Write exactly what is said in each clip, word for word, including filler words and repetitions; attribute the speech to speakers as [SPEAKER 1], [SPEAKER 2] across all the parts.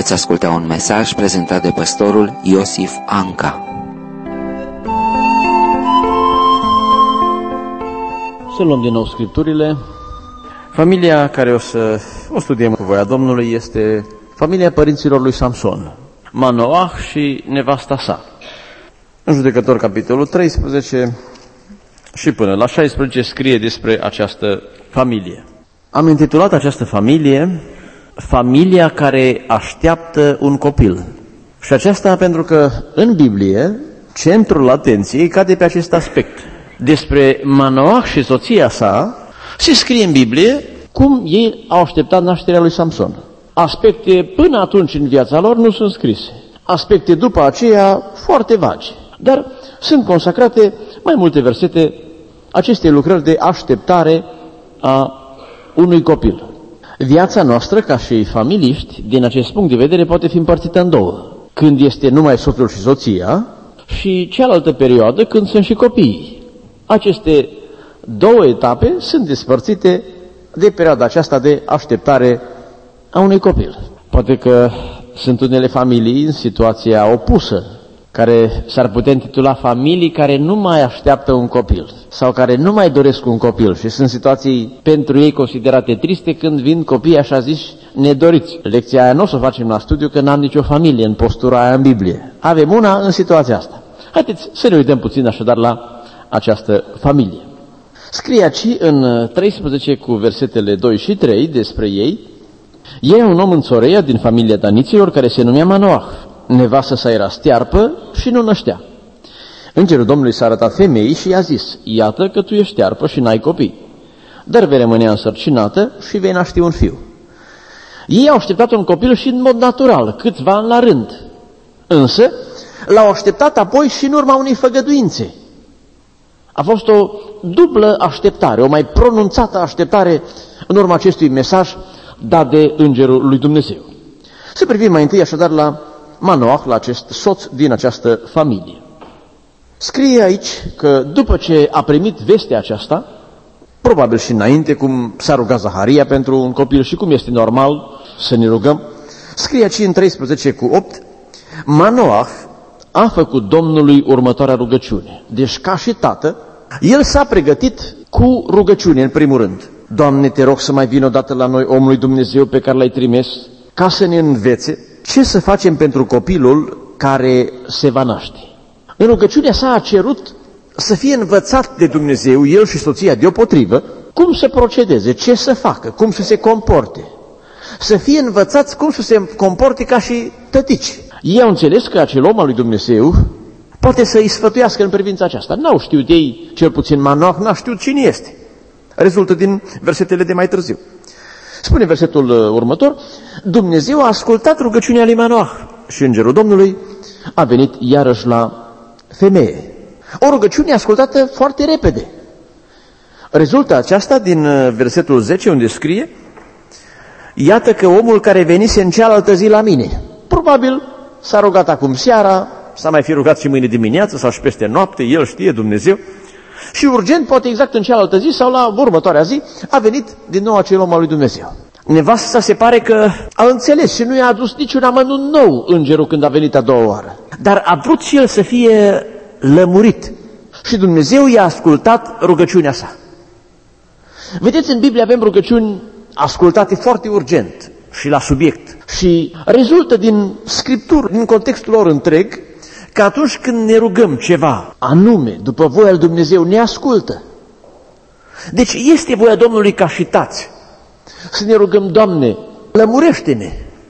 [SPEAKER 1] Veți asculta un mesaj prezentat de pastorul Iosif Anca.
[SPEAKER 2] Să luăm din nou scripturile. Familia care o să o studiem cu voia Domnului este familia părinților lui Samson, Manoah și nevasta sa. În Judecători, capitolul treisprezece și până la șaisprezece scrie despre această familie. Am intitulat această familie Familia care așteaptă un copil. Și aceasta pentru că în Biblie centrul atenției cade pe acest aspect. Despre Manoah și soția sa se scrie în Biblie cum ei au așteptat nașterea lui Samson. Aspecte până atunci în viața lor nu sunt scrise. Aspecte după aceea foarte vagi. Dar sunt consacrate mai multe versete acestei lucrări de așteptare a unui copil. Viața noastră, ca și familiști, din acest punct de vedere, poate fi împărțită în două. Când este numai soțul și soția și cealaltă perioadă când sunt și copiii. Aceste două etape sunt despărțite de perioada aceasta de așteptare a unui copil. Poate că sunt unele familii în situația opusă, care s-ar putea intitula familii care nu mai așteaptă un copil sau care nu mai doresc un copil și sunt situații pentru ei considerate triste când vin copiii așa ziși nedoriți. Lecția aia nu o să o facem la studiu că n-am nicio familie în postura aia în Biblie. Avem una în situația asta. Haideți să ne uităm puțin așadar la această familie. Scrie aici în treisprezece cu versetele doi și trei despre ei. E un om în Țoreia din familia daniților care se numea Manoah. Nevastă sa era stearpă și nu năștea. Îngerul Domnului s-a arătat femeii și i-a zis: iată că tu ești stearpă și n-ai copii, dar vei rămâne însărcinată și vei naște un fiu. Ei au așteptat un copil și în mod natural, câțiva ani la rând. Însă l-au așteptat apoi și în urma unei făgăduințe. A fost o dublă așteptare, o mai pronunțată așteptare în urma acestui mesaj dat de Îngerul lui Dumnezeu. Să privim mai întâi așadar la Manoah, la acest soț din această familie. Scrie aici că după ce a primit vestea aceasta, probabil și înainte, cum s-a rugat Zaharia pentru un copil și cum este normal să ne rugăm, scrie aici în treisprezece cu opt, Manoah a făcut Domnului următoarea rugăciune. Deci ca și tată, el s-a pregătit cu rugăciune în primul rând. Doamne, te rog să mai vină odată la noi omului Dumnezeu pe care l-ai trimis, ca să ne învețe ce să facem pentru copilul care se va naște. În rugăciunea sa a cerut să fie învățat de Dumnezeu, el și soția deopotrivă, cum să procedeze, ce să facă, cum să se comporte. Să fie învățați cum să se comporte ca și tătici. Ei au înțeles că acel om al lui Dumnezeu poate să îi sfătuiască în privința aceasta. N-au știut ei, cel puțin Manoah, n-a știut cine este. Rezultă din versetele de mai târziu. Spune versetul următor, Dumnezeu a ascultat rugăciunea lui Manoah și Îngerul Domnului a venit iarăși la femeie. O rugăciune ascultată foarte repede. Rezultă aceasta din versetul zece unde scrie, iată că omul care venise în cealaltă zi la mine, probabil s-a rugat acum seara, s-a mai fi rugat și mâine dimineață sau și peste noapte, el știe, Dumnezeu, și urgent, poate exact în cealaltă zi sau la următoarea zi, a venit din nou acel om al lui Dumnezeu. Nevasta se pare că a înțeles și nu i-a adus niciun amănunt nou îngerul când a venit a doua oară. Dar a vrut și el să fie lămurit și Dumnezeu i-a ascultat rugăciunea sa. Vedeți, în Biblie avem rugăciuni ascultate foarte urgent și la subiect. Și rezultă din Scripturi, din contextul lor întreg, că atunci când ne rugăm ceva anume, după voia lui Dumnezeu, ne ascultă. Deci este voia Domnului ca și tați să ne rugăm, Doamne, lămurește-ne.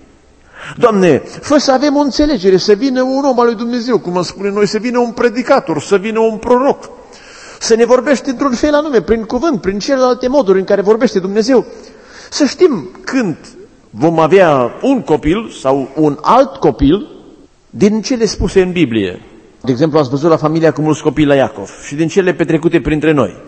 [SPEAKER 2] Doamne, fă să avem o înțelegere, să vină un om al lui Dumnezeu, cum îmi spune noi, să vină un predicator, să vină un proroc, să ne vorbește într-un fel anume, prin cuvânt, prin celelalte moduri în care vorbește Dumnezeu. Să știm când vom avea un copil sau un alt copil din cele spuse în Biblie. De exemplu, ați văzut la familia cu mulți copii la Iacov și din cele petrecute printre noi.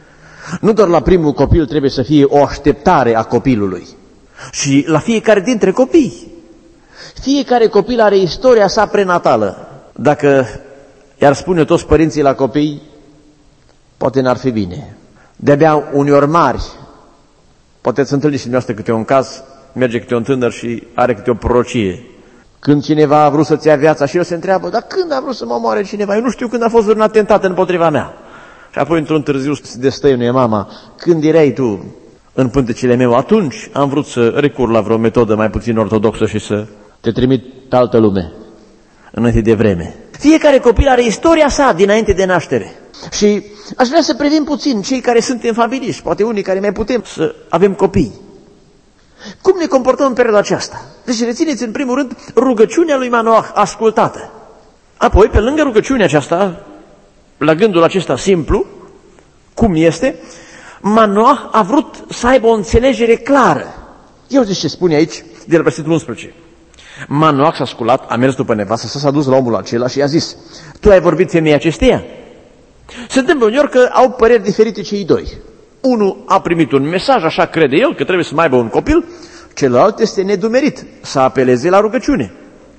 [SPEAKER 2] Nu doar la primul copil trebuie să fie o așteptare a copilului, și la fiecare dintre copii. Fiecare copil are istoria sa prenatală. Dacă i-ar spune toți părinții la copii, poate n-ar fi bine. De-abia uneori mari, poate să întâlniți și dumneavoastră câte un caz, merge câte un tânăr și are câte o prorocie. Când cineva a vrut să-ți ia viața și el se întreabă, dar când a vrut să mă omoare cineva? Eu nu știu când a fost un atentat împotriva mea. Și apoi într-un târziu se destăinuie mama, când erai tu în pântecele meu, atunci am vrut să recur la vreo metodă mai puțin ortodoxă și să te trimit pe altă lume, înainte de vreme. Fiecare copil are istoria sa dinainte de naștere. Și aș vrea să privim puțin cei care suntem familiști, poate unii care mai putem să avem copii. Cum ne comportăm în perioada aceasta? Deci rețineți în primul rând rugăciunea lui Manoah ascultată. Apoi, pe lângă rugăciunea aceasta, la gândul acesta simplu, cum este, Manoah a vrut să aibă o înțelegere clară. Eu zic ce spune aici, de la versetul unsprezece. Manoah s-a sculat, a mers după nevastă, s-a dus la omul acela și i-a zis, tu ai vorbit femeia acesteia? Se întâmplă uneori că au păreri diferite cei doi. Unul a primit un mesaj, așa crede el, că trebuie să mai aibă un copil, celălalt este nedumerit, să apeleze la rugăciune.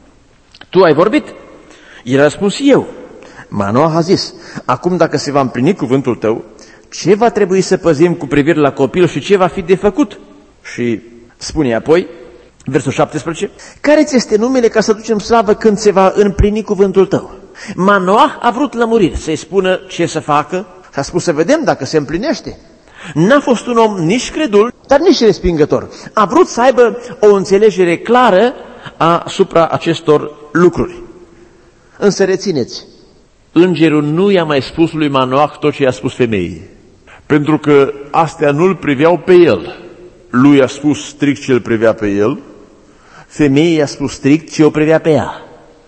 [SPEAKER 2] Tu ai vorbit? El a răspuns eu. Manoah a zis, acum dacă se va împlini cuvântul tău, ce va trebui să păzim cu privire la copil și ce va fi de făcut? Și spune apoi, versul șaptesprezece, care ți este numele ca să ducem slavă când se va împlini cuvântul tău? Manoah a vrut lămuriri, să-i spună ce să facă și a spus să vedem dacă se împlinește. N-a fost un om nici credul, dar nici respingător. A vrut să aibă o înțelegere clară asupra acestor lucruri. Însă rețineți, îngerul nu i-a mai spus lui Manoah tot ce i-a spus femeii, pentru că astea nu-l priveau pe el. Lui i-a spus strict ce îl privea pe el, femeii i-a spus strict ce o privea pe ea.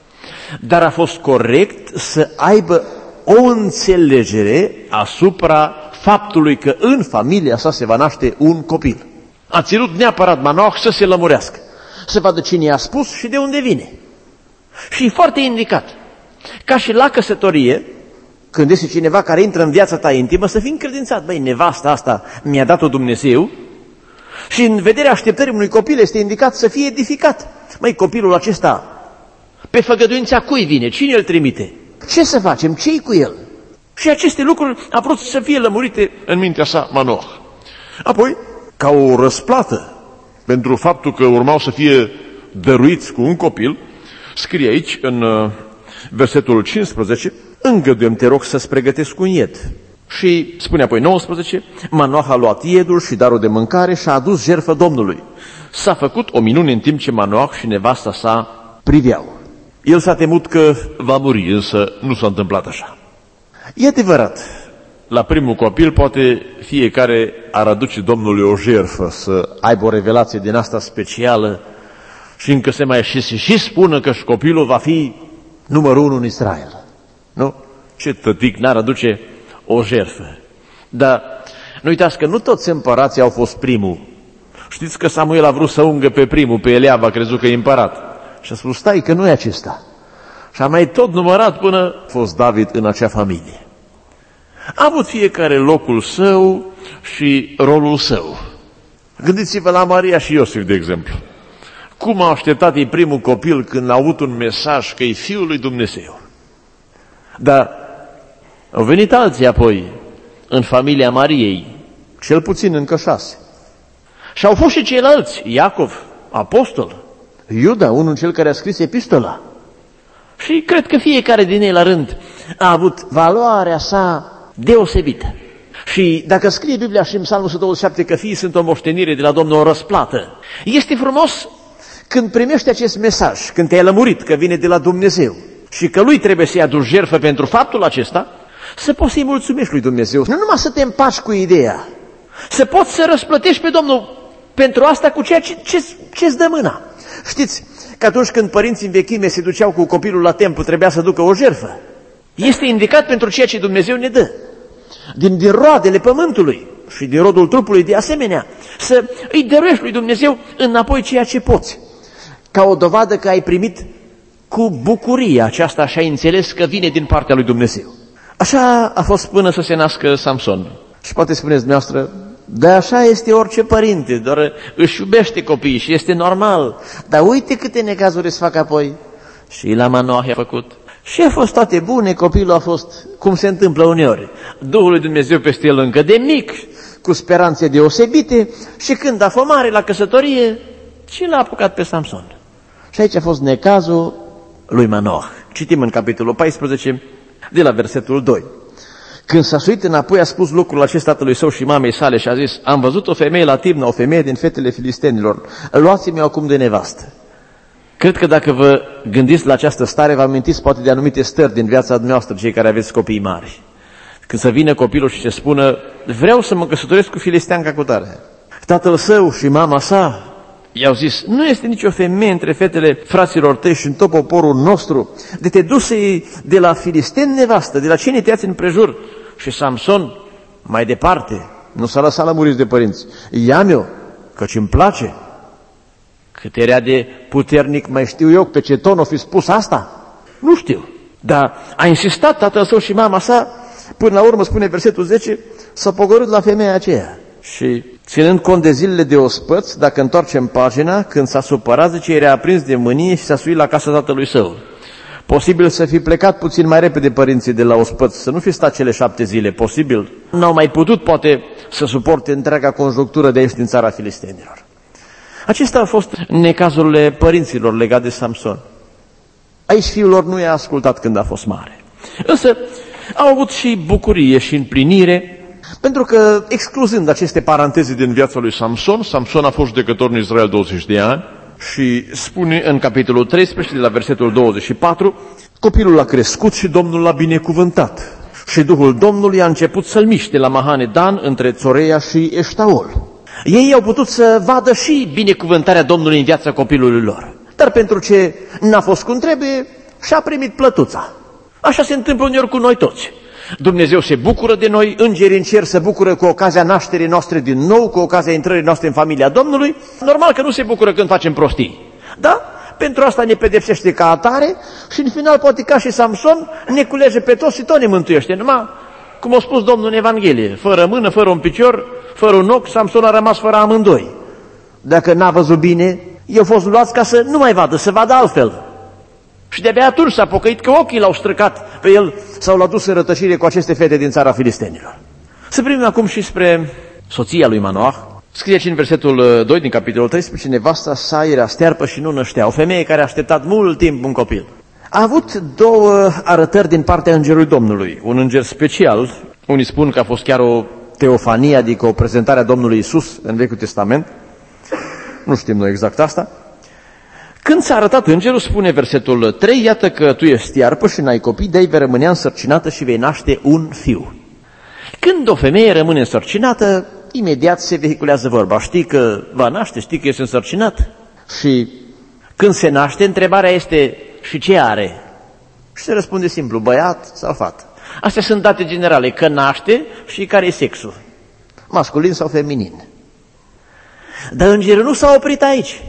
[SPEAKER 2] Dar a fost corect să aibă o înțelegere asupra faptului că în familia sa se va naște un copil. A ținut neapărat Manoah să se lămurească, să vadă cine i-a spus și de unde vine. Și e foarte indicat, ca și la căsătorie, când este cineva care intră în viața ta intimă, să fii încredințat. Băi, nevasta asta mi-a dat-o Dumnezeu și în vederea așteptării unui copil este indicat să fie edificat. Măi, copilul acesta, pe făgăduința cui vine? Cine îl trimite? Ce să facem? Ce-i cu el? Și aceste lucruri a vrut să fie lămurite în mintea sa Manoah. Apoi, ca o răsplată pentru faptul că urmau să fie dăruiți cu un copil, scrie aici în uh, versetul cincisprezece, îngăduiem, te rog, să-ți pregătesc un ied. Și spune apoi nouăsprezece, Manoah a luat iedul și darul de mâncare și a adus jertfă Domnului. S-a făcut o minune în timp ce Manoah și nevasta sa priveau. El s-a temut că va muri, însă nu s-a întâmplat așa. E adevărat, la primul copil poate fiecare ar aduce Domnului o jertfă, să aibă o revelație din asta specială și încă se mai și, și spună că și copilul va fi numărul unu în Israel. Nu? Ce tătic n-ar aduce o jertfă? Dar nu uitați că nu toți împărații au fost primul. Știți că Samuel a vrut să ungă pe primul, pe Eliab, a crezut că e împărat. Și a spus, stai că nu e acesta. Și a mai tot numărat până a fost David în acea familie. A avut fiecare locul său și rolul său. Gândiți-vă la Maria și Iosif, de exemplu. Cum a așteptat ei primul copil când a avut un mesaj că e Fiul lui Dumnezeu. Dar au venit alții apoi în familia Mariei, cel puțin încă șase. Și au fost și ceilalți, Iacov, apostol, Iuda, unul cel care a scris epistola. Și cred că fiecare din ei la rând a avut valoarea sa deosebită. Și dacă scrie Biblia și în Psalmul o sută douăzeci și șapte că fiii sunt o moștenire de la Domnul, o răsplată, este frumos când primești acest mesaj, când te-ai lămurit că vine de la Dumnezeu și că lui trebuie să-i aduci jertfă pentru faptul acesta, să poți să-i mulțumești lui Dumnezeu. Nu numai să te împaci cu ideea, să poți să răsplătești pe Domnul pentru asta cu ceea ce, ce, ce-ți dă mâna. Știți că atunci când părinții în vechime se duceau cu copilul la templu, trebuia să ducă o jertfă. Este indicat pentru ceea ce Dumnezeu ne dă. Din, din roadele pământului și din rodul trupului de asemenea, să îi dăruiești lui Dumnezeu înapoi ceea ce poți. Ca o dovadă că ai primit cu bucurie aceasta și ai înțeles că vine din partea lui Dumnezeu. Așa a fost până să se nască Samson. Și poate spuneți dumneavoastră, dar așa este orice părinte, doar își iubește copiii și este normal. Dar uite câte necazuri se fac apoi. Și la Manoah a făcut. Și a fost toate bune, copilul a fost cum se întâmplă uneori. Duhul lui Dumnezeu peste el încă de mic, cu speranțe deosebite, și când a fost mare la căsătorie, și l-a apucat pe Samson. Și aici a fost necazul lui Manoah. Citim în capitolul paisprezece, de la versetul doi. Când s-a suit înapoi, a spus lucrul acesta tatălui său și mamei sale și a zis: am văzut o femeie la Timna, o femeie din fetele filistenilor. Luați-mi-o acum de nevastă. Cred că dacă vă gândiți la această stare, vă amintiți poate de anumite stări din viața dumneavoastră, cei care aveți copii mari. Când să vină copilul și să spună: vreau să mă căsătoresc cu filisteanca cu tare. Tatăl său și mama sa i-au zis: nu este nicio femeie între fetele fraților tăi și în tot poporul nostru de te duse de la filisteni nevastă, de la cine te-ați împrejur. Și Samson, mai departe, nu s-a lăsat lămuriți de părinți: ia-mi-o, căci îmi place. Cât era de puternic, mai știu eu pe ce ton o fi spus asta? Nu știu. Dar a insistat tatăl său și mama sa, până la urmă, spune versetul zece, s-a pogorât la femeia aceea. Și ținând cont de zilele de ospăț, dacă întoarcem pagina, când s-a supărat, zice, era aprins de mânie și s-a suit la casa tatălui său. Posibil să fi plecat puțin mai repede părinții de la ospăț, să nu fi stat cele șapte zile, posibil. N-au mai putut, poate, să suporte întreaga conjunctură de aici din țara filistenilor. Acestea au fost necazurile părinților legate de Samson. Aici fiul lor nu i-a ascultat când a fost mare. Însă au avut și bucurie și împlinire, pentru că, excluzând aceste paranteze din viața lui Samson, Samson a fost judecător în Israel douăzeci de ani și spune în capitolul treisprezece, de la versetul douăzeci și patru, copilul a crescut și Domnul l-a binecuvântat. Și Duhul Domnului a început să-l miște la Mahane Dan, între Țoreia și Eștaol. Ei au putut să vadă și binecuvântarea Domnului în viața copilului lor. Dar pentru ce n-a fost cum trebuie, și-a primit plătuța. Așa se întâmplă uneori cu noi toți. Dumnezeu se bucură de noi, îngerii în cer se bucură cu ocazia nașterii noastre din nou, cu ocazia intrării noastre în familia Domnului. Normal că nu se bucură când facem prostii. Da? Pentru asta ne pedepsește ca atare și în final poate ca și Samson ne culege pe toți și tot ne mântuiește. Numai, cum a spus Domnul în Evanghelie, fără mână, fără un picior, fără un ochi, Samson a rămas fără amândoi. Dacă n-a văzut bine, i-au fost luați ca să nu mai vadă, să vadă altfel. Și de-abia atunci s-a pocăit că ochii l-au străcat pe el sau l-au dus în rătăcire cu aceste fete din țara filistenilor. Să privim acum și spre soția lui Manoah. Scrie aici în versetul doi din capitolul treisprezece, nevasta sa era stearpă și nu năștea, o femeie care a așteptat mult timp un copil. A avut două arătări din partea îngerului Domnului, un înger special, unii spun că a fost chiar o teofanie, adică o prezentare a Domnului Iisus în Vechiul Testament, nu știm noi exact asta. Când s-a arătat îngerul, spune versetul trei, iată că tu ești stearpă și n-ai copii, de-ai vei rămânea însărcinată și vei naște un fiu. Când o femeie rămâne însărcinată, imediat se vehiculează vorba, știi că va naște, știi că ești însărcinat? Și când se naște, întrebarea este, și ce are? Și se răspunde simplu, băiat sau fată. Astea sunt date generale, că naște și care e sexul, masculin sau feminin. Dar îngerul nu s-a oprit aici.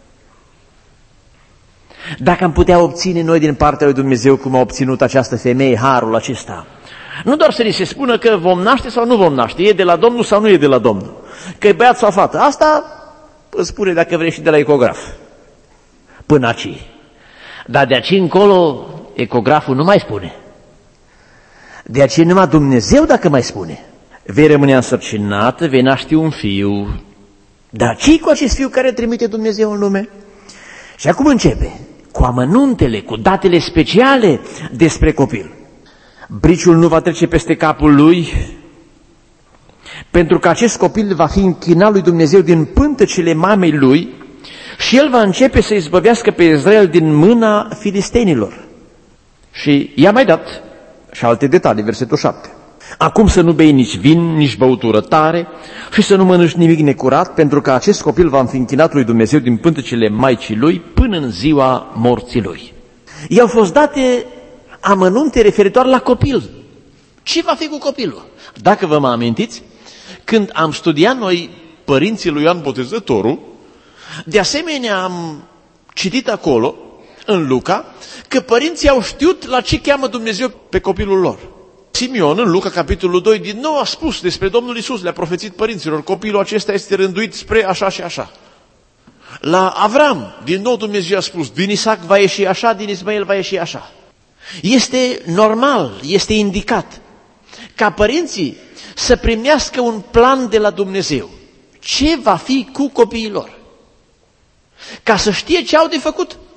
[SPEAKER 2] Dacă am putea obține noi din partea lui Dumnezeu cum a obținut această femeie harul acesta, nu doar să ni se spună că vom naște sau nu vom naște, e de la Domnul sau nu e de la Domnul, că e băiat sau fată, asta îți spune dacă vrei și de la ecograf, până aici. Dar de aici încolo ecograful nu mai spune. De aici numai Dumnezeu dacă mai spune. Vei rămâne însărcinată, vei naște un fiu. Dar ce cu acest fiu care trimite Dumnezeu în lume? Și acum începe cu amănuntele, cu datele speciale despre copil. Briciul nu va trece peste capul lui, pentru că acest copil va fi închinat lui Dumnezeu din pântecele mamei lui și el va începe să izbăvească pe Israel din mâna filistenilor. Și i-a mai dat și alte detalii, versetul șapte. Acum să nu bei nici vin, nici băutură tare și să nu mănânci nimic necurat, pentru că acest copil va fi închinat lui Dumnezeu din pântecele maicii lui până în ziua morții lui. I-au fost date amănunte referitoare la copil. Ce va fi cu copilul? Dacă vă mă amintiți, când am studiat noi părinții lui Ioan Botezătorul, de asemenea am citit acolo, în Luca, că părinții au știut la ce cheamă Dumnezeu pe copilul lor. Simeon, în Luca, capitolul doi, din nou a spus despre Domnul Iisus, le-a profețit părinților, copilul acesta este rânduit spre așa și așa. La Avram, din nou Dumnezeu a spus, din Isaac va ieși așa, din Ismael va ieși așa. Este normal, este indicat ca părinții să primească un plan de la Dumnezeu. Ce va fi cu copiii lor? Ca să știe ce au de făcut.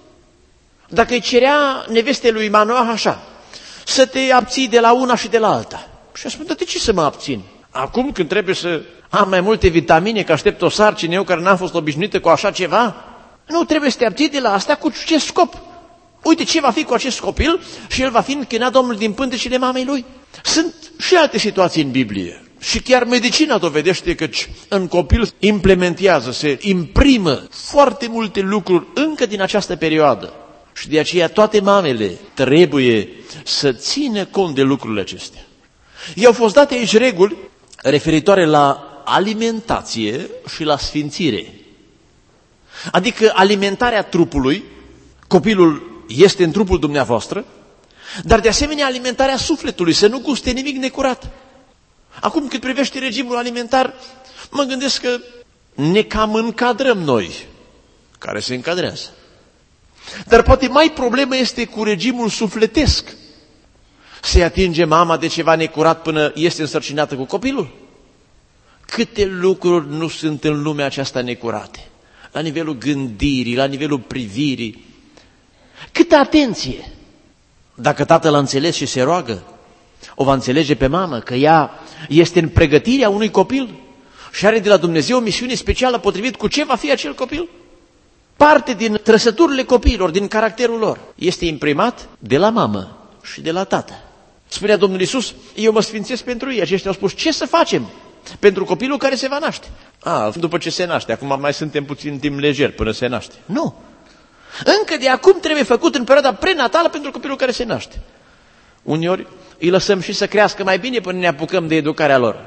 [SPEAKER 3] Dacă îi cerea nevestei lui Manoah așa, să te abții de la una și de la alta. Și a spus, de ce să mă abțin? Acum când trebuie să am mai multe vitamine, că aștept o sarcină, eu care n-am fost obișnuită cu așa ceva, nu trebuie să te abții de la asta cu ce scop? Uite ce va fi cu acest copil și el va fi închinat Domnul din pântecele mamei lui. Sunt și alte situații în Biblie. Și chiar medicina dovedește că în copil implementează, se imprimă foarte multe lucruri încă din această perioadă. Și de aceea toate mamele trebuie să țină cont de lucrurile acestea. I-au fost date aici reguli referitoare la alimentație și la sfințire. Adică alimentarea trupului, copilul este în trupul dumneavoastră, dar de asemenea alimentarea sufletului, să nu guste nimic necurat. Acum cât privește regimul alimentar, mă gândesc că ne cam încadrăm noi, care se încadrează. Dar poate mai problemă este cu regimul sufletesc. Se atinge mama de ceva necurat până este însărcinată cu copilul? Câte lucruri nu sunt în lumea aceasta necurate? La nivelul gândirii, la nivelul privirii. Câtă atenție! Dacă tatăl a înțeles și se roagă, o va înțelege pe mamă că ea este în pregătirea unui copil și are de la Dumnezeu o misiune specială potrivit cu ce va fi acel copil. Parte din trăsăturile copiilor, din caracterul lor, este imprimat de la mamă și de la tată. Spunea Domnul Iisus, eu mă sfințesc pentru ei. Aceștia au spus, ce să facem pentru copilul care se va naște? A, după ce se naște, acum mai suntem puțin timp lejer până se naște. Nu. Încă de acum trebuie făcut în perioada prenatală pentru copilul care se naște. Uneori îi lăsăm și să crească mai bine până ne apucăm de educarea lor.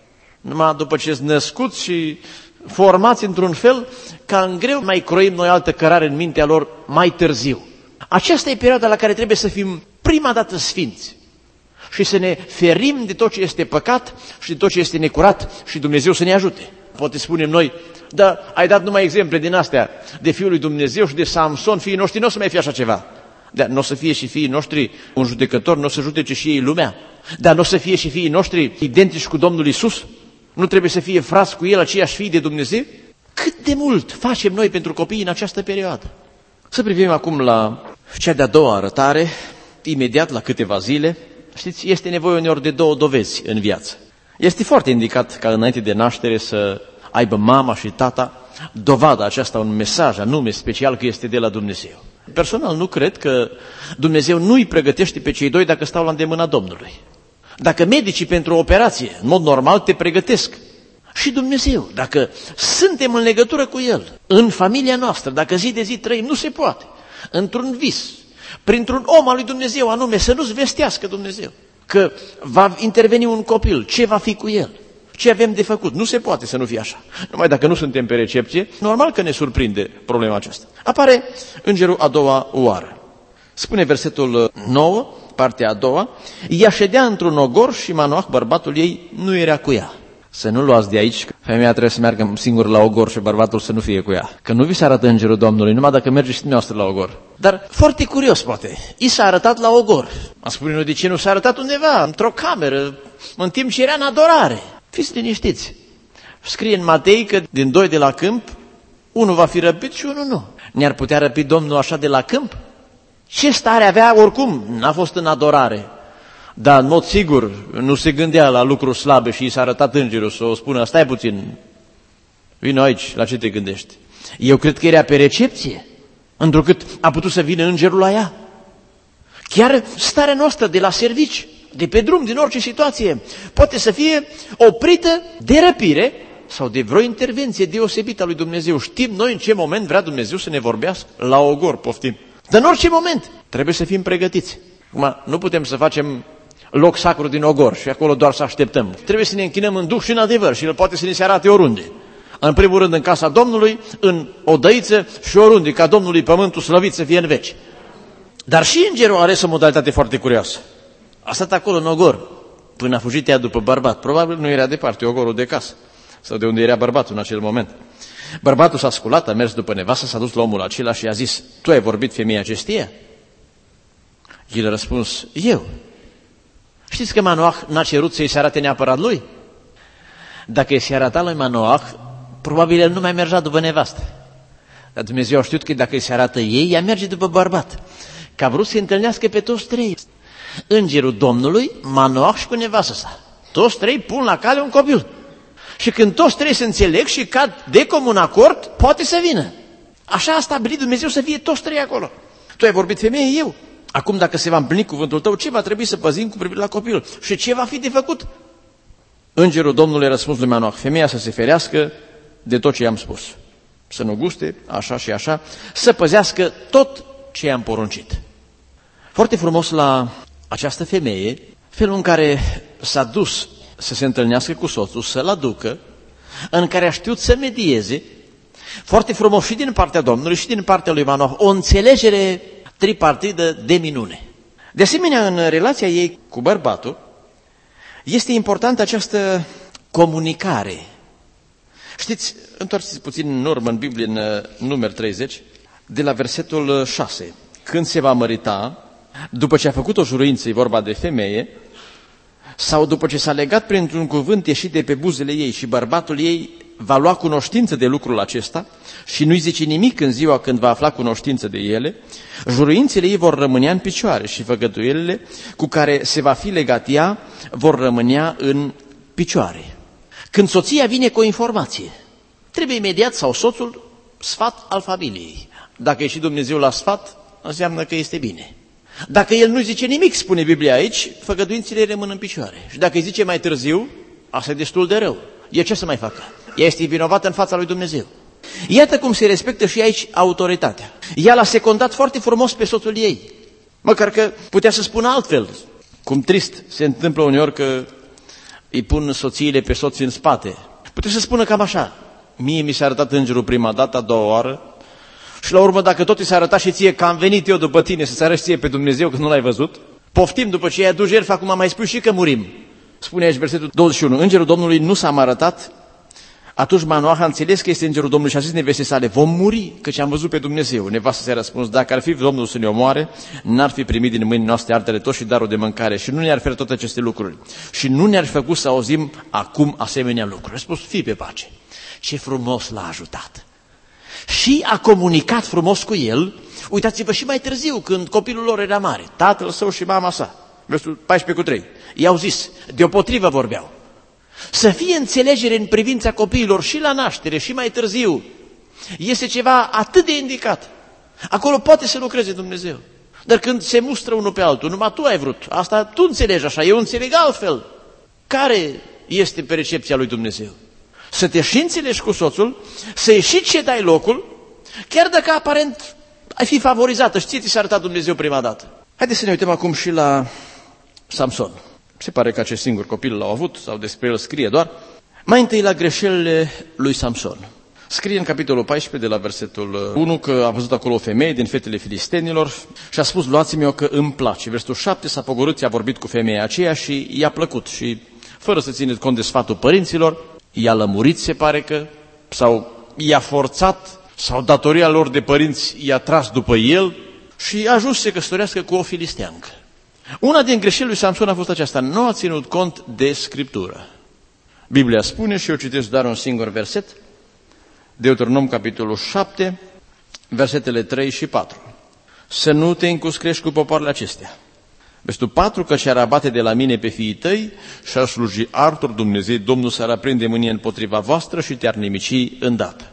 [SPEAKER 3] Numai după ce sunt născuți și formați într-un fel, ca în greu mai croim noi altă cărare în mintea lor mai târziu. Aceasta e perioada la care trebuie să fim prima dată sfinți și să ne ferim de tot ce este păcat și de tot ce este necurat și Dumnezeu să ne ajute. Poate spunem noi, dar ai dat numai exemple din astea de Fiul lui Dumnezeu și de Samson, fiii noștri nu o să mai fie așa ceva. Dar nu o să fie și fiii noștri un judecător, nu o să judece și ei lumea. Dar nu o să fie și fiii noștri identici cu Domnul Iisus? Nu trebuie să fie frați cu El aceiași fii de Dumnezeu? Cât de mult facem noi pentru copii în această perioadă? Să privim acum la cea de-a doua arătare, imediat la câteva zile. Știți, este nevoie uneori de două dovezi în viață. Este foarte indicat ca înainte de naștere să aibă mama și tata dovada aceasta, un mesaj anume special că este de la Dumnezeu. Personal nu cred că Dumnezeu nu îi pregătește pe cei doi dacă stau la îndemâna Domnului. Dacă medicii pentru o operație, în mod normal, te pregătesc. Și Dumnezeu, dacă suntem în legătură cu El, în familia noastră, dacă zi de zi trăim, nu se poate. Într-un vis, printr-un om al lui Dumnezeu, anume să nu-ți vestească Dumnezeu că va interveni un copil, ce va fi cu el, ce avem de făcut. Nu se poate să nu fie așa. Numai dacă nu suntem pe recepție, normal că ne surprinde problema aceasta. Apare îngerul a doua oară. Spune versetul nouă, partea a doua, ea ședea într-un ogor și Manoah, bărbatul ei, nu era cu ea. Să nu luați de aici că femeia trebuie să meargă singur la ogor și bărbatul să nu fie cu ea. Că nu vi se arată îngerul Domnului, numai dacă mergeți și dumneavoastră la ogor. Dar foarte curios poate, i s-a arătat la ogor. Mă spune noi, de ce nu s-a arătat undeva, într-o cameră, în timp ce era în adorare? Fiți liniștiți. Scrie în Matei că din doi de la câmp, unul va fi răpit și unul nu. Ne-ar putea răpi Domnul așa de la câmp? Ce stare avea oricum? N-a fost în adorare. Dar, în mod sigur, nu se gândea la lucruri slabe și i s-a arătat îngerul să o spună, stai puțin, vino aici, la ce te gândești? Eu cred că era pe recepție, întrucât a putut să vină îngerul la ea. Chiar starea noastră de la servici, de pe drum, din orice situație, poate să fie oprită de răpire sau de vreo intervenție deosebită a lui Dumnezeu. Știm noi în ce moment vrea Dumnezeu să ne vorbească? La ogor, poftim. Dar în orice moment trebuie să fim pregătiți. Acum, nu putem să facem loc sacru din ogor și acolo doar să așteptăm. Trebuie să ne închinăm în duh și în adevăr și El poate să ne se arate oriunde. În primul rând în casa Domnului, în odăiță și oriunde, ca Domnului pământul slăvit să fie în veci. Dar și îngerul a ales o modalitate foarte curioasă. A stat acolo în ogor până a fugit ea după bărbat. Probabil nu era departe ogorul de casă sau de unde era bărbatul în acel moment. Bărbatul s-a sculat, a mers după nevastă, s-a dus la omul acela și a zis, tu ai vorbit femeia acesteia? El a răspuns, eu. Știți că Manoah n-a cerut să-i se arate neapărat lui? Dacă i se arăta lui Manoah, probabil el nu mai mergea după nevastă. Dar Dumnezeu a știut că dacă îi se arată ei, ea merge după bărbat. că a vrut să întâlnească pe toți trei. Îngerul Domnului, Manoah și cu nevastă sa. Toți trei pun la cale un copil. Și când toți trei se înțeleg și cad de comun acord, poate să vină. Așa a stabilit Dumnezeu să fie toți trei acolo. Tu ai vorbit, femeie, eu. Acum dacă se va împlini cuvântul tău, ce va trebui să păzim cu privire la copil? Și ce va fi de făcut? Îngerul Domnului a răspuns lui Manoah, femeia să se ferească de tot ce i-am spus. Să nu guste, așa și așa, să păzească tot ce i-am poruncit. Foarte frumos la această femeie, felul în care s-a dus să se întâlnească cu soțul, să-l aducă, în care a știut să medieze, foarte frumos și din partea Domnului și din partea lui Manoah, o înțelegere tripartidă de minune. De asemenea, în relația ei cu bărbatul, este importantă această comunicare. Știți, întoarceți puțin în urmă în Biblie, în Numeri treizeci, de la versetul șase. Când se va mărita, după ce a făcut o juruință, e vorba de femeie, sau după ce s-a legat printr-un cuvânt ieșit de pe buzele ei și bărbatul ei va lua cunoștință de lucrul acesta și nu-i zice nimic în ziua când va afla cunoștință de ele, juruințele ei vor rămânea în picioare și făgăduielile cu care se va fi legat ea vor rămânea în picioare. Când soția vine cu o informație, trebuie imediat sau soțul sfat al familiei. Dacă e și Dumnezeu la sfat, înseamnă că este bine. Dacă el nu zice nimic, spune Biblia aici, făgăduințele rămân în picioare. Și dacă îi zice mai târziu, asta e destul de rău. E ce să mai facă? Ea este vinovată în fața lui Dumnezeu. Iată cum se respectă și aici autoritatea. Ea l-a secundat foarte frumos pe soțul ei. Măcar că putea să spună altfel. Cum trist se întâmplă uneori că îi pun soțiile pe soți în spate. Putea să spună cam așa. Mie mi s-a arătat îngerul prima dată, a doua oară. Și la urmă, dacă tot i s-a arătat și ție că am venit eu după tine să-ți arăți ție pe Dumnezeu că nu l-ai văzut, poftim după ce i-a dus jertfa, acum am mai spus și că murim. Spune aici versetul douăzeci și unu. Îngerul Domnului nu s-a mai arătat. Atunci Manoah a înțeles că este îngerul Domnului și a zis nevestei sale, vom muri, căci am văzut pe Dumnezeu. Nevastă s-a răspuns, dacă ar fi Domnul să ne omoare, n-ar fi primit din mâinile noastre artele tot și darul de mâncare și nu ne-ar fi toate aceste lucruri. Și nu ne-ar fi făcut să auzim acum asemenea lucruri. A spus, fii pe pace. Ce frumos l-a ajutat. Și a comunicat frumos cu el. Uitați-vă și mai târziu, când copilul lor era mare, tatăl său și mama sa, versul paisprezece cu trei, i-au zis, deopotrivă vorbeau. Să fie înțelegere în privința copiilor și la naștere și mai târziu, este ceva atât de indicat. Acolo poate să lucreze Dumnezeu. Dar când se mustră unul pe altul, numai tu ai vrut, asta tu înțelegi așa, eu înțeleg altfel. Care este percepția lui Dumnezeu? Să te și înțelegi cu soțul, să-i și ce dai locul, chiar dacă aparent ai fi favorizată, știi, ți s-a arătat Dumnezeu prima dată. Haideți să ne uităm acum și la Samson. Se pare că acest singur copil l-au avut, sau despre el scrie doar. Mai întâi la greșelile lui Samson. Scrie în capitolul paisprezece, de la versetul unu, că a văzut acolo o femeie din fetele filistenilor și a spus, luați-mi-o că îmi place. Versetul șapte, s-a pogorât, i-a vorbit cu femeia aceea și i-a plăcut. Și fără să țineți cont de sfatul părinților, i-a lămurit, se pare că, sau i-a forțat, sau datoria lor de părinți i-a tras după el și a ajuns să se căsătorească cu o filisteancă. Una din greșelile lui Samson a fost aceasta, nu a ținut cont de Scriptură. Biblia spune, și eu citesc doar un singur verset, Deuteronom, capitolul șapte, versetele trei și patru. Să nu te încuscrești cu popoarele acestea. Versetul patru, că și-ar abate de la mine pe fiii tăi și-ar sluji altor Dumnezei, Domnul s-ar aprinde mânie împotriva voastră și te-ar nimici îndată.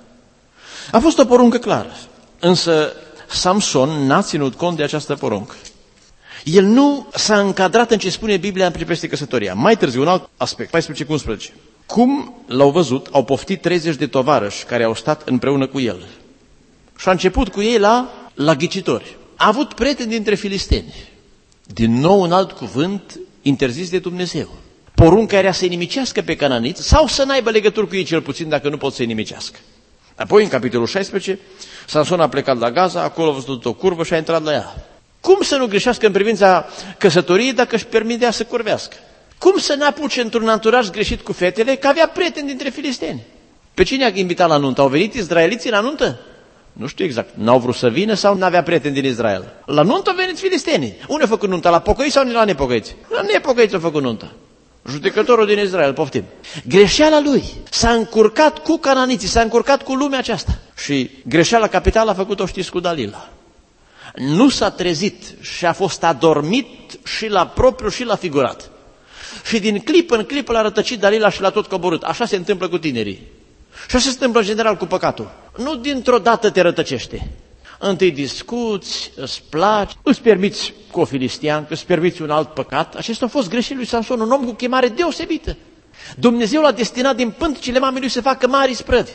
[SPEAKER 3] A fost o poruncă clară, însă Samson n-a ținut cont de această poruncă. El nu s-a încadrat în ce spune Biblia în privește căsătoria. Mai târziu, un alt aspect, paisprezece cu unsprezece. Cum l-au văzut, au poftit treizeci de tovarăși care au stat împreună cu el. Și a început cu ei la, la ghicitori. A avut prieteni dintre filisteni. Din nou un alt cuvânt interzis de Dumnezeu. Porunca era să-i nimicească pe cananiți sau să n-aibă legături cu ei cel puțin dacă nu pot să-i nimicească. Apoi, în capitolul șaisprezece, Samson a plecat la Gaza, acolo a văzut o curvă și a intrat la ea. Cum să nu greșească în privința căsătoriei dacă își permitea să curvească? Cum să n-apuce într-un anturaj greșit cu fetele, că avea prieteni dintre filisteni? Pe cine a invitat la nuntă? Au venit izraeliții la nuntă? Nu știu exact. N-au vrut să vină sau n-avea prieteni din Israel? La nuntă au venit filistenii. Unde a făcut nunta? La pocăiți sau la nepocăiți? La nepocăiți a făcut nunta. Judecătorul din Israel, poftim. Greșeala lui s-a încurcat cu cananiții, s-a încurcat cu lumea aceasta. Și greșeala capitală a făcut-o, știți, cu Dalila. nu s-a trezit și a fost adormit și la propriu și la figurat. Și din clip în clip l-a rătăcit Dalila și l-a tot coborât. Așa se întâmplă cu tinerii. Și așa se întâmplă în general cu păcatul. Nu dintr-o dată te rătăcește. Întâi discuți, îți placi, îți permiți cu o filisteancă, îți permiți un alt păcat. Acesta a fost greșit lui Samson, un om cu chemare deosebită. Dumnezeu l-a destinat din pântecele mamei lui să facă mari isprăvi.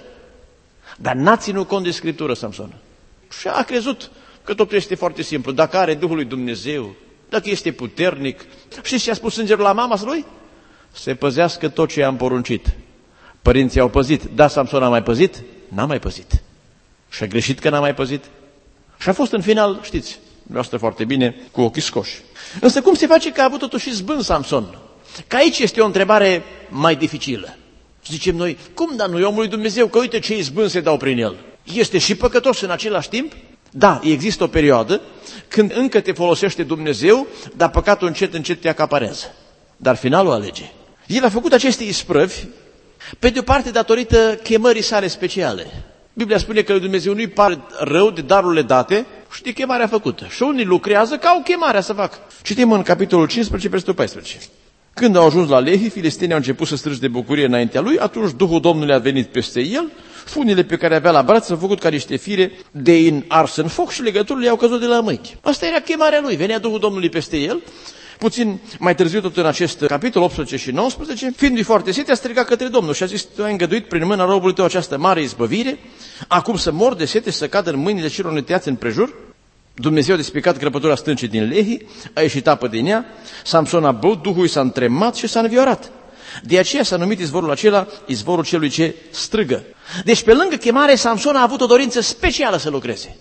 [SPEAKER 3] Dar n-a ținut cont de Scriptură Samson. Și a crezut că totul este foarte simplu. Dacă are Duhul lui Dumnezeu, dacă este puternic. Știți ce a spus îngerul la mama lui? Se păzească tot ce i-am poruncit. Părinții au păzit. Da, Samson a mai păzit? N-a mai păzit. Și a greșit că n-a mai păzit. Și a fost în final, știți, noastră foarte bine, cu ochii scoși. Însă cum se face că a avut totuși izbând Samson? Că aici este o întrebare mai dificilă. Zicem noi, cum, dar nu e omul lui Dumnezeu, că uite ce izbând se dau prin el. Este și păcătos în același timp? Da, există o perioadă când încă te folosește Dumnezeu, dar păcatul încet, încet te acaparează. Dar finalul alege. El a făcut aceste isprăvi, pe de o parte datorită chemării sale speciale. Biblia spune că lui Dumnezeu nu-i pare rău de darurile date și de chemarea făcută. Și unii lucrează ca au chemarea să facă. Citim în capitolul cincisprezece, versetul paisprezece. Când au ajuns la Lehi, filistenii au început să strige de bucurie înaintea lui, atunci Duhul Domnului a venit peste el, funile pe care avea la braț s-au făcut ca niște fire de in ars în foc și legăturile i-au căzut de la mâini. Asta era chemarea lui, venea Duhul Domnului peste el. Puțin mai târziu, tot în acest capitol optsprezece și nouăsprezece, fiindu-i foarte sete, a strigat către Domnul și a zis: tu ai îngăduit prin mâna robului tău această mare izbăvire, acum să mor de sete și să cadă în mâinile celor neteați în prejur? Dumnezeu a despicat crăpătura stâncii din Lehi, a ieșit apă din ea, Samson a băut, Duhul i s-a întremat și s-a înviorat. De aceea s-a numit izvorul acela izvorul celui ce strigă. Deci pe lângă chemare, Samson a avut o dorință specială să lucreze.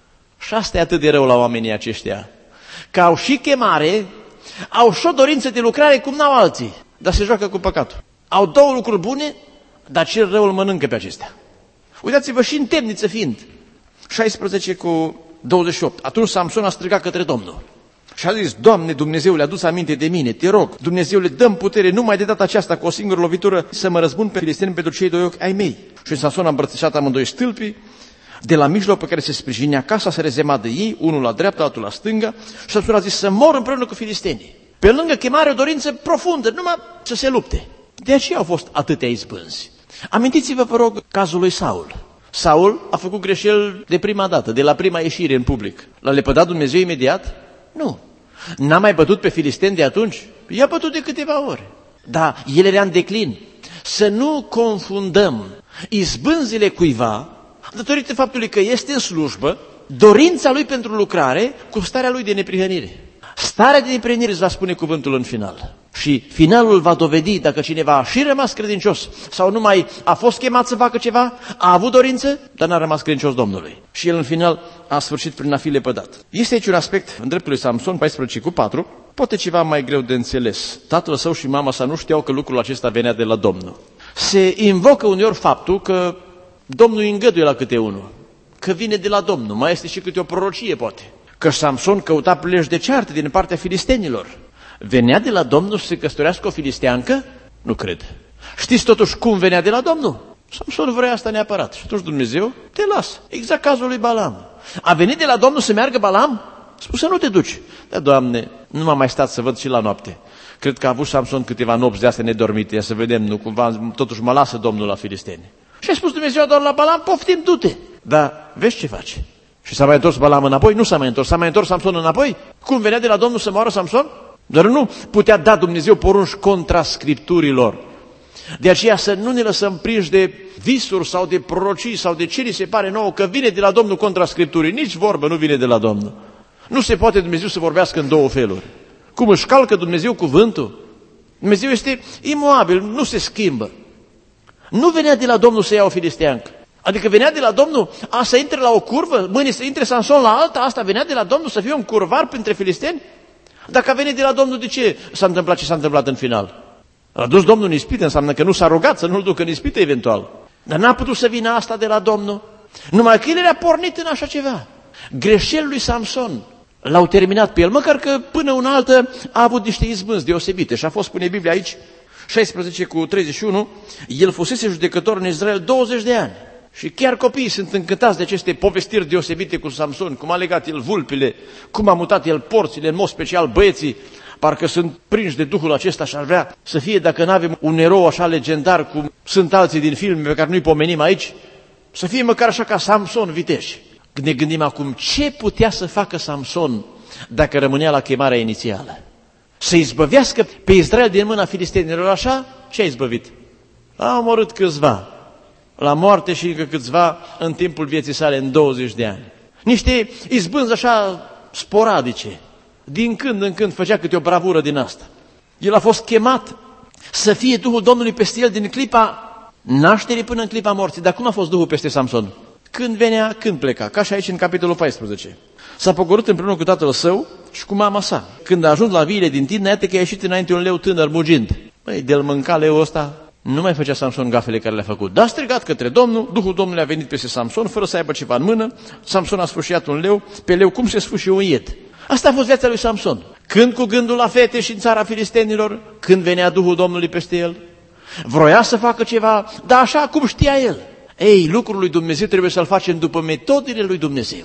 [SPEAKER 3] Și asta e atât de rău la oamenii aceștia, că au și chemare, au și o dorință de lucrare cum n-au alții, dar se joacă cu păcatul. Au două lucruri bune, dar cel rău îl mănâncă pe acestea. Uitați-vă și în temniță fiind. șaisprezece cu douăzeci și opt. Atunci Samson a strigat către Domnul și a zis: Doamne, Dumnezeule, adu-ți aminte de mine, te rog, Dumnezeule, dă-mi putere numai de data aceasta cu o singură lovitură să mă răzbun pe filisteni pentru cei doi ochi ai mei. Și Samson a îmbrățișat amândoi stâlpii, de la mijloc pe care se sprijinea casa, se rezema de ei, unul la dreapta, altul la stânga, și Samson a zis să mor împreună cu filistenii. Pe lângă chemare o dorință profundă, numai să se lupte. De aceea au fost atâtea izbânzi. Amintiți-vă, vă rog, cazul lui Saul. Saul a făcut greșeli de prima dată, de la prima ieșire în public. L-a lepădat Dumnezeu imediat? Nu. N-a mai bătut pe filisteni de atunci? I-a bătut de câteva ori. Dar el era în declin. Să nu confundăm izbânzile cuiva, datorită faptului că este în slujbă, dorința lui pentru lucrare, cu starea lui de neprihănire. Starea de neprihănire îți va spune cuvântul în final. Și finalul va dovedi dacă cineva a și rămas credincios sau numai a fost chemat să facă ceva, a avut dorință, dar n-a rămas credincios Domnului. Și el în final a sfârșit prin a fi lepădat. Este aici un aspect în dreptul lui Samson, paisprezece cu patru, poate ceva mai greu de înțeles. Tatăl său și mama sa nu știau că lucrul acesta venea de la Domnul. Se invocă uneori faptul că Domnul îi îngăduie la câte unul, că vine de la Domnul, mai este și câte o prorocie poate. Că Samson căuta prilej de ceartă din partea filistenilor. Venea de la Domnul să se căsătorească o filisteancă? Nu cred. Știți totuși cum venea de la Domnul? Samson vrea asta neapărat. Și atunci Dumnezeu te lasă. Exact cazul lui Balam. A venit de la Domnul să meargă Balam? Spune să nu te duci. Dar, Doamne, nu m-am mai stat să văd și la noapte. Cred că a avut Samson câteva nopți de astea nedormite. Ia să vedem, nu cumva, totuși mă lasă Domnul la filisteni. Și a spus Dumnezeu doar la Balam: poftim, du-te. Dar vezi ce faci? Și s-a mai întors Balam înapoi? Nu s-a mai întors. S-a mai întors Samson înapoi? Cum venea de la Domnul să moară Samson? Dar nu putea da Dumnezeu porunci contra Scripturilor. De aceea să nu ne lăsăm prinși de visuri sau de prorocii sau de ce ni se pare nouă că vine de la Domnul contra Scripturii. Nici vorbă nu vine de la Domnul. Nu se poate Dumnezeu să vorbească în două feluri. Cum își calcă Dumnezeu cuvântul? Dumnezeu este imoabil, nu se schimbă. Nu venea de la Domnul să ia o filisteancă. Adică venea de la Domnul a să intre la o curvă, mâine să intre Samson la alta, asta venea de la Domnul să fie un curvar printre filisteni? Dacă a venit de la Domnul, de ce s-a întâmplat ce s-a întâmplat în final? A dus Domnul în ispită, înseamnă că nu s-a rugat să nu-l ducă în ispită eventual. Dar n-a putut să vină asta de la Domnul. Numai că el era pornit în așa ceva. Greșelile lui Samson l-au terminat pe el, măcar că până una altă a avut niște izbânzi deosebite. Și a fost, spune Biblia aici, șaisprezece cu treizeci și unu, el fusese judecător în Israel douăzeci de ani. Și chiar copiii sunt încântați de aceste povestiri deosebite cu Samson, cum a legat el vulpile, cum a mutat el porțile, în mod special băieții, parcă sunt prinși de Duhul acesta și ar vrea să fie, dacă nu avem un erou așa legendar cum sunt alții din filme pe care nu-i pomenim aici, să fie măcar așa ca Samson viteș. Ne gândim acum ce putea să facă Samson dacă rămânea la chemarea inițială. Să izbăvească pe Israel din mâna filistenilor, așa? Ce a izbăvit? A omorât câțiva la moarte și încă câțiva în timpul vieții sale, în douăzeci de ani. Niște izbânzi așa sporadice. Din când în când făcea câte o bravură din asta. El a fost chemat să fie Duhul Domnului peste el din clipa nașterii până în clipa morții. Dar cum a fost Duhul peste Samson? Când venea, când pleca. Ca și aici în capitolul paisprezece. S-a pogorât împreună cu tatăl său și cu mama sa. Când a ajuns la viile din Timna, iată că a ieșit înainte un leu tânăr mugind. Băi, de-l mânca leul ăsta, nu mai făcea Samson gafele care le-a făcut. Dar a strigat către Domnul, Duhul Domnului a venit peste Samson, fără să aibă ceva în mână. Samson a sfâșiat un leu, pe leu cum se sfâșie un ied. Asta a fost viața lui Samson. Când cu gândul la fete și în țara filistenilor, când venea Duhul Domnului peste el, vroia să facă ceva, dar așa cum știa el. Ei, lucrul lui Dumnezeu trebuie să-l facem după metodele lui Dumnezeu.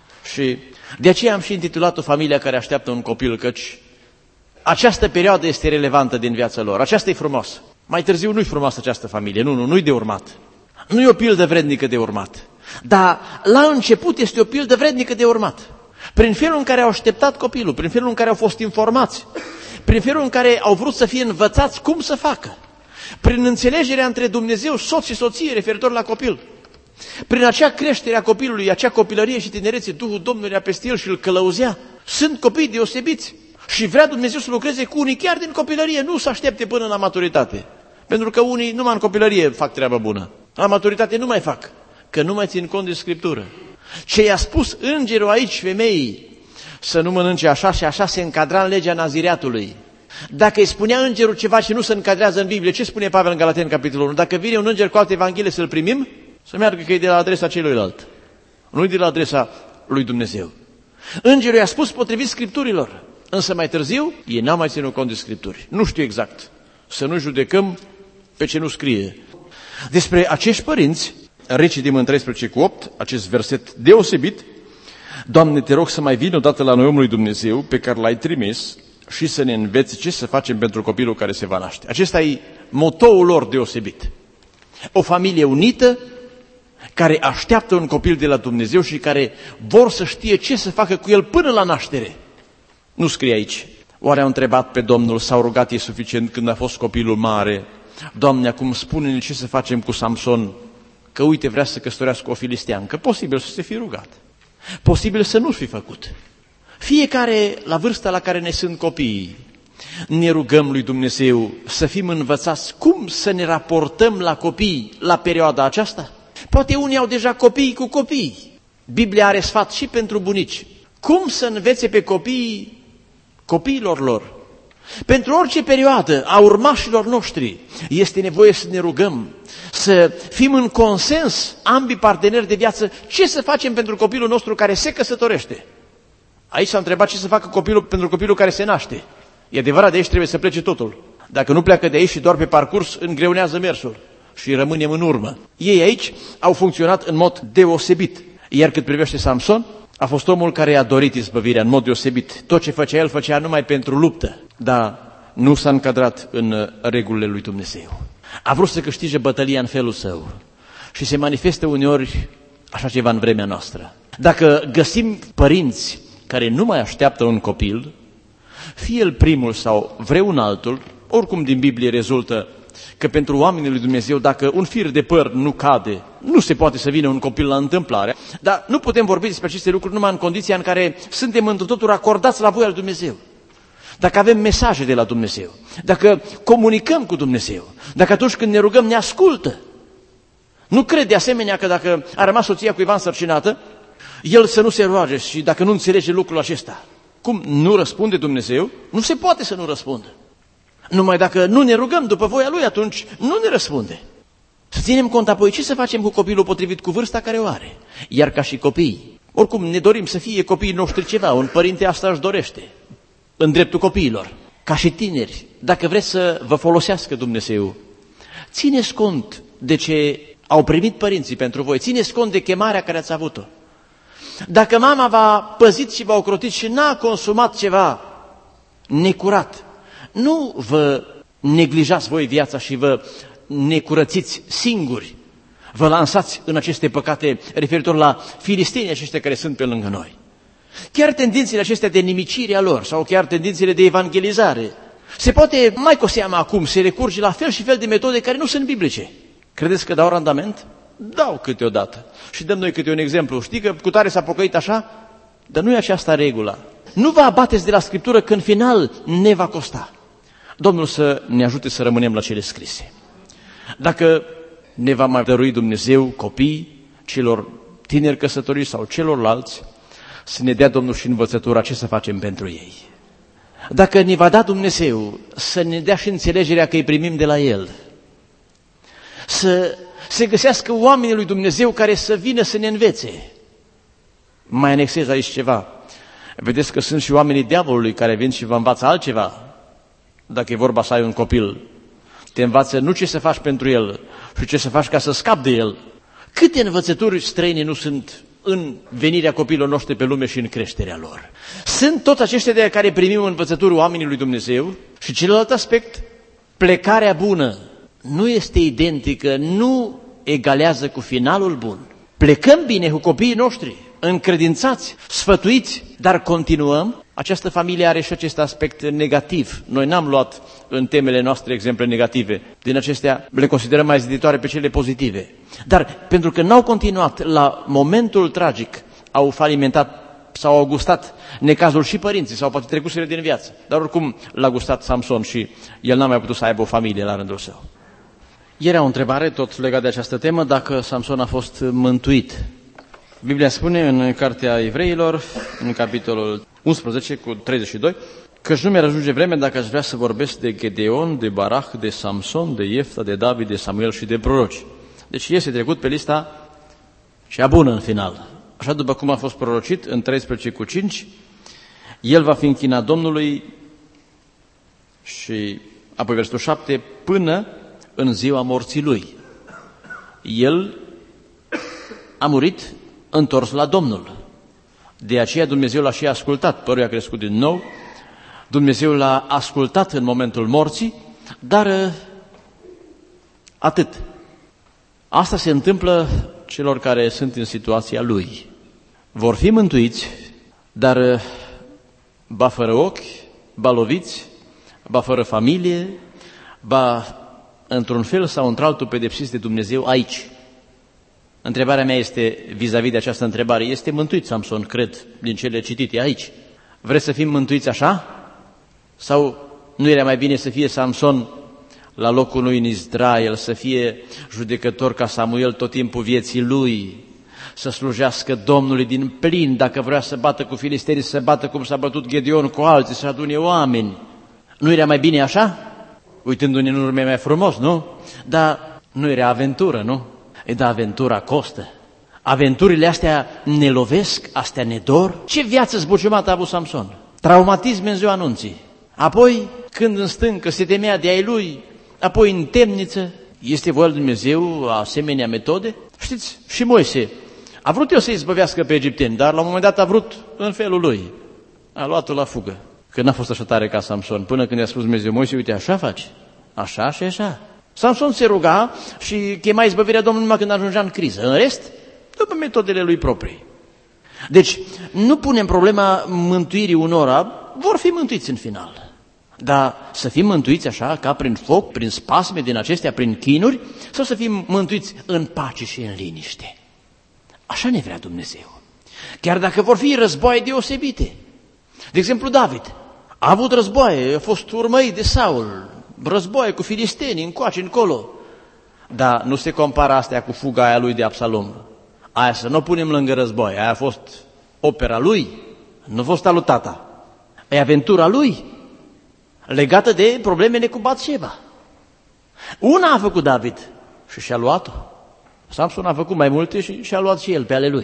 [SPEAKER 3] Și de aceea am și intitulat-o Familia care așteaptă un copil, căci această perioadă este relevantă din viața lor. Aceasta e frumoasă. Mai târziu nu-i frumoasă această familie, nu, nu, nu-i de urmat. Nu e o pildă vrednică de urmat. Dar la început este o pildă vrednică de urmat. Prin felul în care au așteptat copilul, prin felul în care au fost informați, prin felul în care au vrut să fie învățați cum să facă, prin înțelegerea între Dumnezeu, soț și soție referitor la copil, prin acea creștere a copilului, acea copilărie și tinerețe, Duhul Domnului a peste el și îl călăuzea. Sunt copii deosebiți și vrea Dumnezeu să lucreze cu unii chiar din copilărie, nu să aștepte până la maturitate. Pentru că unii numai în copilărie fac treabă bună, la maturitate nu mai fac, că nu mai țin cont de Scriptură. Ce i-a spus îngerul aici femeii, să nu mănânce așa și așa, se încadra în legea nazireatului. Dacă îi spunea îngerul ceva ce nu se încadrează în Biblie, ce spune Pavel în Galateni, capitolul unu? Dacă vine un înger cu alte evanghelie să-l primim, să meargă că e de la adresa celuilalt, nu de la adresa lui Dumnezeu. Îngerul i-a spus potrivit Scripturilor, însă mai târziu ei n-au mai ținut cont de Scripturi. Nu știu exact, să nu judecăm pe ce nu scrie. Despre acești părinți, recitim în treisprezece cu opt, acest verset deosebit: Doamne, te rog să mai vin odată la noi omul lui Dumnezeu pe care l-ai trimis și să ne înveți ce să facem pentru copilul care se va naște. Acesta e motoul lor deosebit. O familie unită care așteaptă un copil de la Dumnezeu și care vor să știe ce să facă cu el până la naștere. Nu scrie aici. Oare au întrebat pe Domnul, s-au rugat ei suficient când a fost copilul mare? Doamne, acum spune-ne ce să facem cu Samson, că uite vrea să căsătorească o filisteancă. Posibil să se fi rugat. Posibil să nu fi făcut. Fiecare la vârsta la care ne sunt copiii, ne rugăm lui Dumnezeu să fim învățați cum să ne raportăm la copii la perioada aceasta. Poate unii au deja copii cu copii. Biblia are sfat și pentru bunici. Cum să învețe pe copiii copiilor lor? Pentru orice perioadă a urmașilor noștri este nevoie să ne rugăm, să fim în consens, ambii parteneri de viață, ce să facem pentru copilul nostru care se căsătorește. Aici s-a întrebat ce să facă copilul pentru copilul care se naște. E adevărat, de aici trebuie să plece totul. Dacă nu pleacă de aici și doar pe parcurs, îngreunează mersul și rămânem în urmă. Ei aici au funcționat în mod deosebit. Iar cât privește Samson, a fost omul care a dorit izbăvirea în mod deosebit. Tot ce făcea el, făcea numai pentru luptă, dar nu s-a încadrat în regulile lui Dumnezeu. A vrut să câștige bătălia în felul său și se manifestă uneori așa ceva în vremea noastră. Dacă găsim părinți care nu mai așteaptă un copil, fie el primul sau vreun altul, oricum din Biblie rezultă că pentru oamenii lui Dumnezeu, dacă un fir de păr nu cade, nu se poate să vină un copil la întâmplare, dar nu putem vorbi despre aceste lucruri numai în condiția în care suntem întru totul acordați la voia lui Dumnezeu. Dacă avem mesaje de la Dumnezeu, dacă comunicăm cu Dumnezeu, dacă atunci când ne rugăm ne ascultă. Nu cred de asemenea că dacă a rămas soția cuiva însărcinată, el să nu se roage și dacă nu înțelege lucrul acesta. Cum nu răspunde Dumnezeu? Nu se poate să nu răspundă. Numai dacă nu ne rugăm după voia Lui, atunci nu ne răspunde. Să ținem cont apoi ce să facem cu copilul potrivit cu vârsta care o are. Iar ca și copii, oricum ne dorim să fie copiii noștri ceva, un părinte asta își dorește, în dreptul copiilor. Ca și tineri, dacă vreți să vă folosească Dumnezeu, țineți cont de ce au primit părinții pentru voi. Țineți cont de chemarea care ați avut-o. Dacă mama v-a păzit și v-a ocrotit și n-a consumat ceva necurat, nu vă neglijați voi viața și vă necurățiți singuri. Vă lansați în aceste păcate referitor la filistenii aceștia care sunt pe lângă noi. Chiar tendințele acestea de nimicire a lor sau chiar tendințele de evangelizare. Se poate mai cu seamă acum să recurge la fel și fel de metode care nu sunt biblice. Credeți că dau randament? Dau câteodată. Și dăm noi câte un exemplu. Știi că cu tare s-a pocăit așa? Dar nu e aceasta regula. Nu vă abateți de la Scriptură că în final ne va costa. Domnul să ne ajute să rămânem la cele scrise. Dacă ne va mai dărui Dumnezeu copii, celor tineri căsătoriți sau celorlalți, să ne dea Domnul și învățătura ce să facem pentru ei. Dacă ne va da Dumnezeu, să ne dea și înțelegerea că îi primim de la El. Să se găsească oamenii lui Dumnezeu care să vină să ne învețe. Mai anexez aici ceva. Vedeți că sunt și oamenii diavolului care vin și vă învață altceva. Dacă e vorba să ai un copil, te învață nu ce să faci pentru el, ci ce să faci ca să scapi de el. Câte învățături străine nu sunt în venirea copiilor noștri pe lume și în creșterea lor. Sunt toți aceștia de care primim învățături oamenii lui Dumnezeu și celălalt aspect, plecarea bună nu este identică, nu egalează cu finalul bun. Plecăm bine cu copiii noștri, încredințați, sfătuiți, dar continuăm. Această familie are și acest aspect negativ. Noi n-am luat în temele noastre exemple negative. Din acestea le considerăm mai ziditoare pe cele pozitive. Dar pentru că n-au continuat la momentul tragic, au falimentat sau au gustat necazul și părinții sau poate trecuseră din viață. Dar oricum l-a gustat Samson și el n-a mai putut să aibă o familie la rândul său. Era o întrebare tot legat de această temă, dacă Samson a fost mântuit. Biblia spune în Cartea Evreilor, în capitolul unsprezece cu treizeci și doi, căci nu mi-ar ajunge vreme dacă aș vrea să vorbesc de Gedeon, de Barach, de Samson, de Iefta, de David, de Samuel și de proroci. Deci este trecut pe lista cea bună în final. Așa după cum a fost prorocit în treisprezece cu cinci, el va fi închinat Domnului și apoi versetul șapte, până în ziua morții lui. El a murit întors la Domnul. De aceea Dumnezeu l-a și ascultat. Părul a crescut din nou. Dumnezeu l-a ascultat în momentul morții, dar atât. Asta se întâmplă celor care sunt în situația lui. Vor fi mântuiți, dar ba fără ochi, ba loviți, ba fără familie, ba într-un fel sau într-altul pedepsiți de Dumnezeu aici. Întrebarea mea este, vis-a-vis de această întrebare, este mântuit Samson, cred, din cele citite aici? Vreți să fim mântuiți așa? Sau nu era mai bine să fie Samson la locul lui în Israel, să fie judecător ca Samuel tot timpul vieții lui, să slujească Domnului din plin, dacă vrea să bată cu filisterii, să bată cum s-a bătut Gedeon cu alții, să adune oameni. Nu era mai bine așa? Uitându-ne în urmă mai frumos, nu? Dar nu era aventură, nu? E, da, aventura costă. Aventurile astea ne lovesc, astea ne dor. Ce viață zbuciumată a avut Samson? Traumatism în ziua anunții. Apoi, când în stâncă se temea de ai lui, apoi în temniță. Este voia lui Dumnezeu asemenea metode? Știți, și Moise a vrut eu să izbăvească pe egipteni, dar la un moment dat a vrut în felul lui. A luat-o la fugă. Că n-a fost așa tare ca Samson, până când i-a spus Dumnezeu, Moise, uite, așa faci, așa și așa. Samson se ruga și chema izbăvirea Domnului numai când ajungea în criză. În rest, după metodele lui proprii. Deci, nu punem problema mântuirii unora, vor fi mântuiți în final. Dar să fim mântuiți așa, ca prin foc, prin spasme din acestea, prin chinuri, sau să fim mântuiți în pace și în liniște. Așa ne vrea Dumnezeu. Chiar dacă vor fi războaie deosebite. De exemplu, David a avut războaie, a fost urmărit de Saul, războaie cu filistenii, încoace, încolo. Dar nu se compară astea cu fuga aia lui de Absalom. Aia să nu o punem lângă război, aia a fost opera lui, nu a fost a lui tata. E aventura lui, legată de problemele cu Batșeba. Una a făcut David și și-a luat-o. Samson a făcut mai multe și și-a luat și el pe ale lui.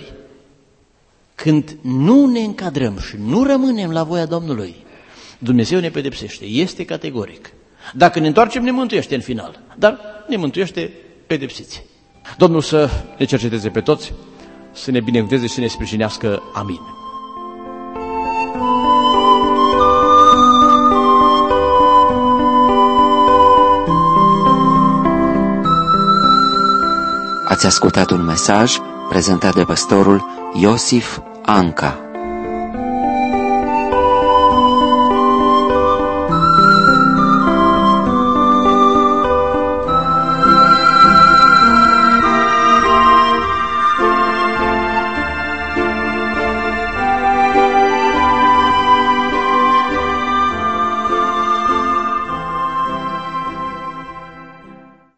[SPEAKER 3] Când nu ne încadrăm și nu rămânem la voia Domnului, Dumnezeu ne pedepsește, este categoric. Dacă ne întoarcem, ne mântuiește în final, dar ne mântuiește pedepsiți. Domnul să ne cerceteze pe toți, să ne binecuvânteze și să ne sprijinească. Amin.
[SPEAKER 1] Ați ascultat un mesaj prezentat de pastorul Iosif Anca.